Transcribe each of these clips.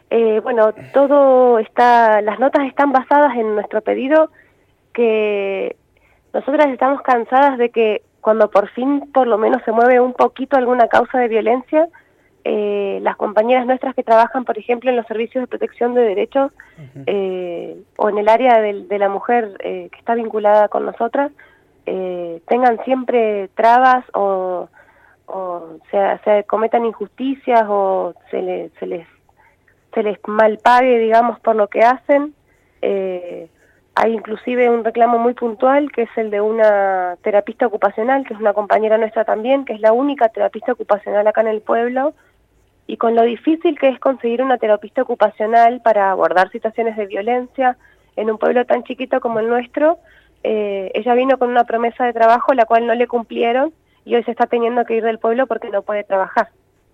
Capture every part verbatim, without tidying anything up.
Eh, bueno, todo está, las notas están basadas en nuestro pedido, que nosotras estamos cansadas de que cuando por fin por lo menos se mueve un poquito alguna causa de violencia, eh, las compañeras nuestras que trabajan, por ejemplo, en los servicios de protección de derechos uh-huh. eh, o en el área de, de la mujer eh, que está vinculada con nosotras, eh, tengan siempre trabas o, o se, se cometan injusticias o se, le, se les se les malpague, digamos, por lo que hacen. Eh, hay inclusive un reclamo muy puntual, que es el de una terapista ocupacional, que es una compañera nuestra también, que es la única terapista ocupacional acá en el pueblo, y con lo difícil que es conseguir una terapista ocupacional para abordar situaciones de violencia en un pueblo tan chiquito como el nuestro, eh, ella vino con una promesa de trabajo, la cual no le cumplieron, y hoy se está teniendo que ir del pueblo porque no puede trabajar.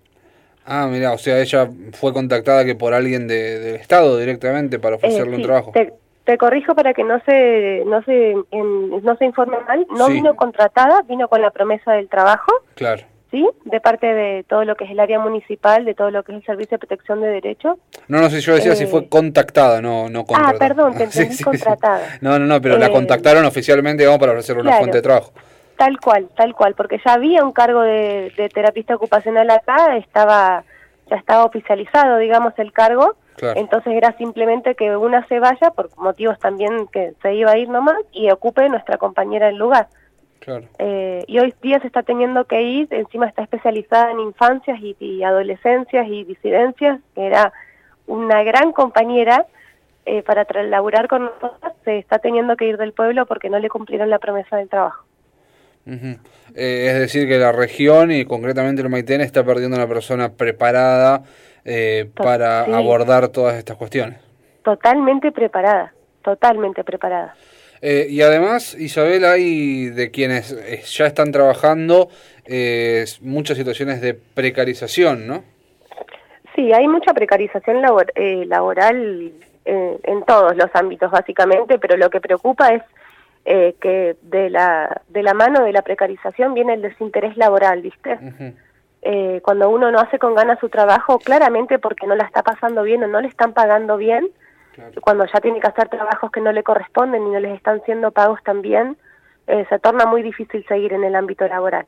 Ah, mira, o sea, ella fue contactada que por alguien de, del Estado directamente para ofrecerle eh, sí, un trabajo. Te, te corrijo para que no se no se en, no se informe mal, no sí. Vino contratada, vino con la promesa del trabajo. Claro. Sí, de parte de todo lo que es el área municipal, de todo lo que es el Servicio de Protección de Derechos. No, no sé, yo decía eh, si fue contactada, no no contratada. Ah, perdón, te entendí sí, sí, contratada. Sí. No, no, no, pero eh, la contactaron oficialmente, digamos, para ofrecerle claro. una fuente de trabajo. Tal cual, tal cual, porque ya había un cargo de, de terapista ocupacional acá, estaba ya estaba oficializado, digamos, el cargo, claro. Entonces era simplemente que una se vaya, por motivos también que se iba a ir nomás, y ocupe nuestra compañera el lugar. Claro. Eh, y hoy día se está teniendo que ir, encima está especializada en infancias y, y adolescencias y disidencias, que era una gran compañera, eh, para laburar con nosotros, se está teniendo que ir del pueblo porque no le cumplieron la promesa del trabajo. Uh-huh. Eh, es decir, que la región y concretamente el Maitén está perdiendo una persona preparada eh, para sí. abordar todas estas cuestiones. Totalmente preparada, totalmente preparada. Eh, y además, Isabel, hay de quienes eh, ya están trabajando eh, muchas situaciones de precarización, ¿no? Sí, hay mucha precarización labor, eh, laboral eh, en todos los ámbitos básicamente, pero lo que preocupa es Eh, que de la de la mano de la precarización viene el desinterés laboral, ¿viste? Uh-huh. Eh, cuando uno no hace con ganas su trabajo, claramente porque no la está pasando bien o no le están pagando bien, claro. Cuando ya tiene que hacer trabajos que no le corresponden y no les están siendo pagos también, eh, se torna muy difícil seguir en el ámbito laboral.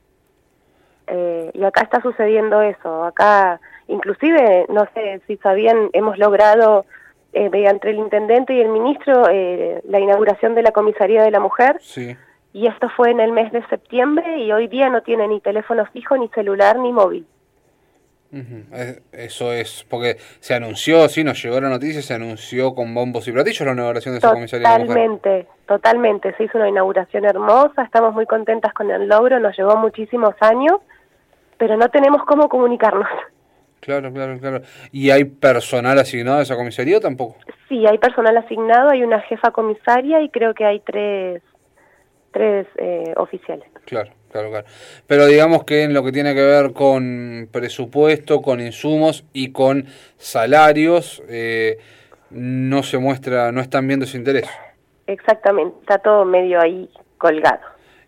Eh, y acá está sucediendo eso, acá inclusive, no sé si sabían, hemos logrado Eh, mediante el intendente y el ministro, eh, la inauguración de la comisaría de la mujer, sí. Y esto fue en el mes de septiembre y hoy día no tiene ni teléfono fijo, ni celular, ni móvil. Uh-huh. Eso es, porque se anunció, sí, nos llegó la noticia, se anunció con bombos y platillos la inauguración de esa comisaría de la mujer. Totalmente, totalmente, se hizo una inauguración hermosa, estamos muy contentas con el logro, nos llevó muchísimos años, pero no tenemos cómo comunicarnos. Claro, claro, claro. ¿Y hay personal asignado a esa comisaría o tampoco? Sí, hay personal asignado, hay una jefa comisaria y creo que hay tres, tres eh, oficiales. Claro, claro, claro. Pero digamos que en lo que tiene que ver con presupuesto, con insumos y con salarios, eh, no se muestra, no están viendo ese interés. Exactamente, está todo medio ahí colgado.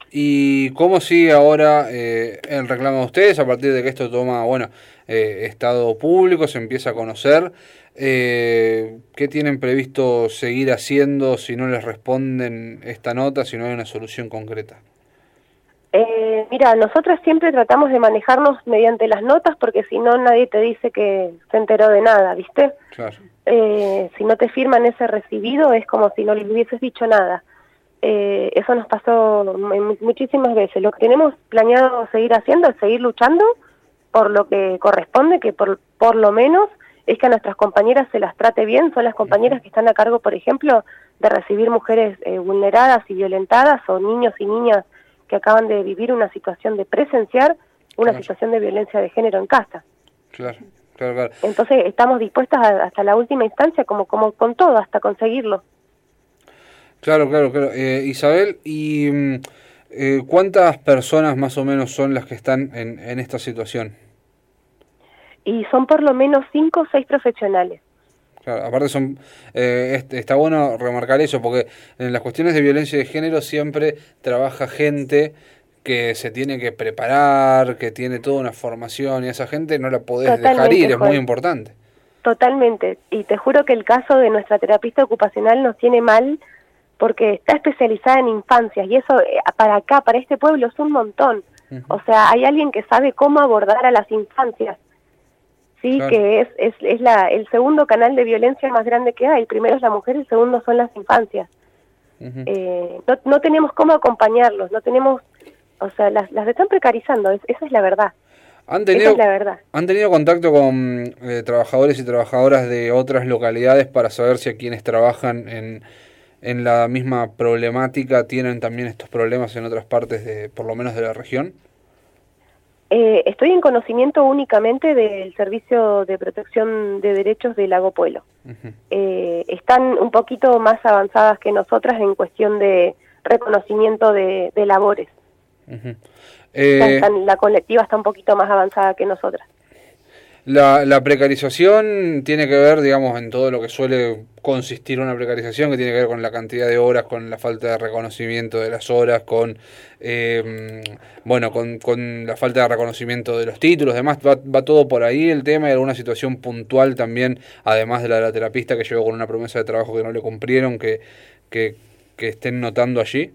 ¿Y cómo sigue ahora eh, el reclamo de ustedes a partir de que esto toma, bueno, eh, estado público, se empieza a conocer? Eh, ¿Qué tienen previsto seguir haciendo si no les responden esta nota, si no hay una solución concreta? Eh, mira, nosotros siempre tratamos de manejarnos mediante las notas porque si no nadie te dice que se enteró de nada, ¿viste? Claro. Eh, si no te firman ese recibido es como si no les hubieses dicho nada. Eh, eso nos pasó muchísimas veces. Lo que tenemos planeado seguir haciendo es seguir luchando por lo que corresponde, que por, por lo menos es que a nuestras compañeras se las trate bien. Son las compañeras que están a cargo, por ejemplo, de recibir mujeres eh, vulneradas y violentadas o niños y niñas que acaban de vivir una situación de presenciar una claro. situación de violencia de género en casa. Claro, claro, claro. Entonces estamos dispuestas a, hasta la última instancia, como, como con todo, hasta conseguirlo. Claro, claro, claro. Eh, Isabel, ¿y eh, cuántas personas más o menos son las que están en, en esta situación? Y son por lo menos cinco o seis profesionales. Claro, aparte son eh, este, está bueno remarcar eso, porque en las cuestiones de violencia de género siempre trabaja gente que se tiene que preparar, que tiene toda una formación, y esa gente no la podés Totalmente, dejar ir, es Juan. muy importante. Totalmente, y te juro que el caso de nuestra terapista ocupacional nos tiene mal porque está especializada en infancias y eso eh, para acá, para este pueblo es un montón. Uh-huh. O sea, hay alguien que sabe cómo abordar a las infancias, sí, claro. que es es, es la, el segundo canal de violencia más grande que hay. El primero es la mujer, el segundo son las infancias. Uh-huh. eh, no, no tenemos cómo acompañarlos, no tenemos, o sea, las, las están precarizando, es, esa es la verdad. ¿Han tenido, Esa es la verdad. ¿Han tenido contacto con eh, trabajadores y trabajadoras de otras localidades para saber si a quienes trabajan en, en la misma problemática tienen también estos problemas en otras partes, de por lo menos de la región? Eh, estoy en conocimiento únicamente del Servicio de Protección de Derechos de Lago Puelo. Uh-huh. eh, están un poquito más avanzadas que nosotras en cuestión de reconocimiento de, de labores. Uh-huh. Eh, están, la colectiva está un poquito más avanzada que nosotras. La, la precarización tiene que ver, digamos, en todo lo que suele consistir una precarización, que tiene que ver con la cantidad de horas, con la falta de reconocimiento de las horas, con eh, bueno, con, con la falta de reconocimiento de los títulos, demás, va, va todo por ahí el tema. Y alguna situación puntual también, además de la de la terapista que llegó con una promesa de trabajo que no le cumplieron, que, que, que estén notando allí.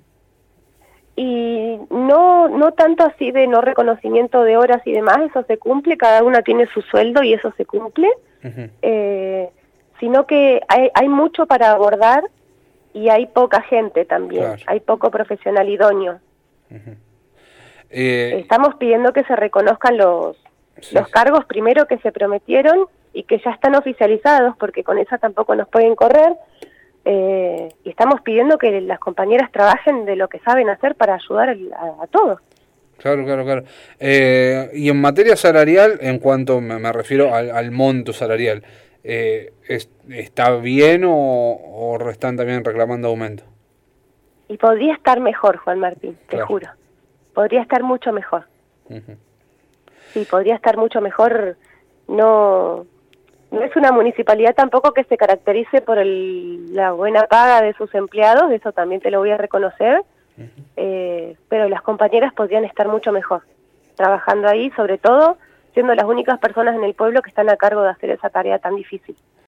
Y no no tanto así de no reconocimiento de horas y demás, eso se cumple, cada una tiene su sueldo y eso se cumple, uh-huh. eh, sino que hay, hay mucho para abordar y hay poca gente también, claro. hay poco profesional idóneo. Uh-huh. eh, Estamos pidiendo que se reconozcan los, sí, los cargos primero que se prometieron y que ya están oficializados, porque con esa tampoco nos pueden correr. Eh, y estamos pidiendo que las compañeras trabajen de lo que saben hacer para ayudar a, a todos. Claro, claro, claro. Eh, y en materia salarial, en cuanto me, me refiero al, al monto salarial, eh, es, ¿está bien o, o están también reclamando aumento? Y podría estar mejor, Juan Martín, te claro. juro. Podría estar mucho mejor. Uh-huh. Sí, podría estar mucho mejor. No... No es una municipalidad tampoco que se caracterice por el, la buena paga de sus empleados, eso también te lo voy a reconocer, uh-huh. eh, pero las compañeras podrían estar mucho mejor, trabajando ahí, sobre todo siendo las únicas personas en el pueblo que están a cargo de hacer esa tarea tan difícil.